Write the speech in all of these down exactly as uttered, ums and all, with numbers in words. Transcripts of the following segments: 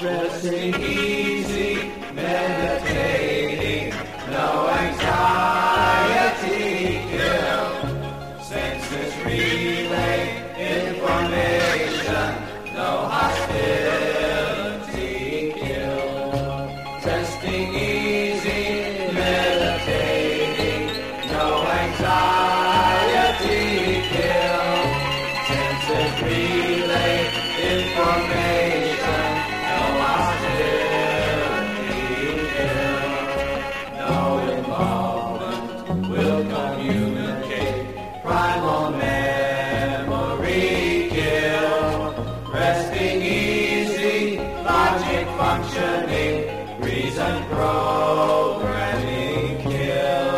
resting easy, meditating, no anxiety kill. Senses relay information, no hostility kill. Resting easy, meditating, no anxiety kill. Senses relay information, no hostility kill. No involvement will communicate, primal memory kill. Resting easy, logic functioning, reason programming kill.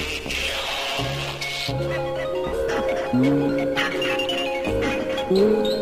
Mm-hmm.